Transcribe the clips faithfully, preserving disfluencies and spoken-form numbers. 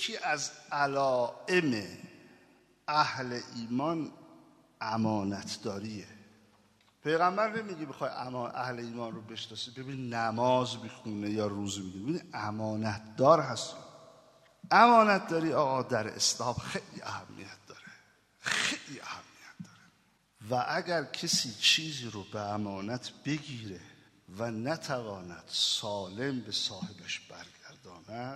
یکی از علائم اهل ایمان امانت داریه. پیغمبر نمیگه بخوای اهل ایمان رو بشناسی ببین نماز میخونه یا روزه میگیره، ببین امانت دار هست. امانت داری آقا در اسلام خیلی اهمیت داره، خیلی اهمیت داره. و اگر کسی چیزی رو به امانت بگیره و نتواند سالم به صاحبش برگرداند،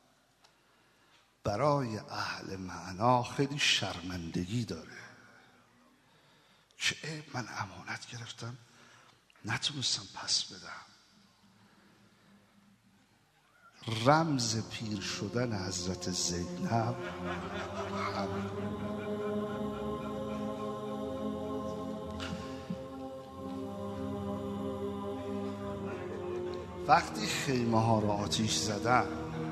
برای اهل معنا خیلی شرمندگی داره که من امانت گرفتم نتونستم پس بدم. رمز پیر شدن حضرت زینب وقتی خیمه ها رو آتیش زدن،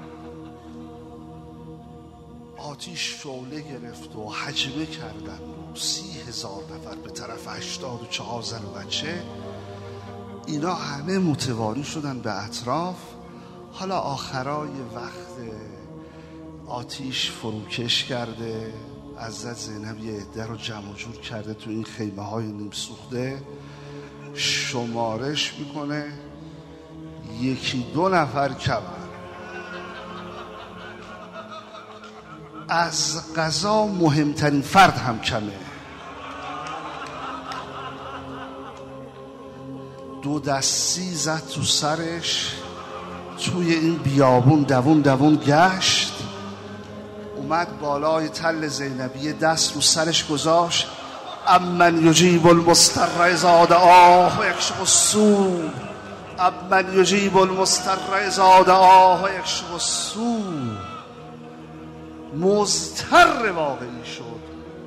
آتیش شعله گرفت و هجمه کردن و سی هزار نفر به طرف هشتاد و چهار زن و بچه، اینا همه متواری شدن به اطراف. حالا آخرای وقت آتیش فروکش کرده، حضرت زینب یه عده رو جمع جور کرده تو این خیمه های نیم سوخته، شمارش میکنه یکی دو نفر کمن. از قضا مهمترین فرد هم کمه. دو دستی زد تو سرش، توی این بیابون دوون دوون گشت، اومد بالای تل زینبیه، دست رو سرش گذاشت. امن یجیب المضطر اذا دعاه و یکشف السوء، امن یجیب المضطر اذا دعاه و یکشف السوء. مضطر واقعی شد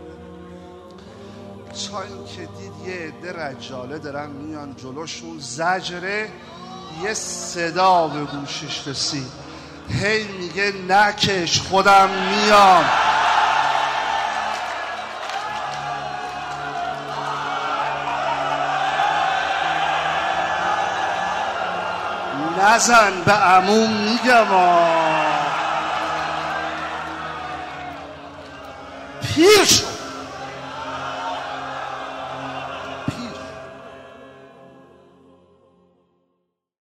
تا اینکه دید یه عده رجاله دارن میان جلوشون، زجره، یه صدا به گوشش رسید، هی میگه نکش خودم میام. نزن به عموم میگم آه. پیر شد.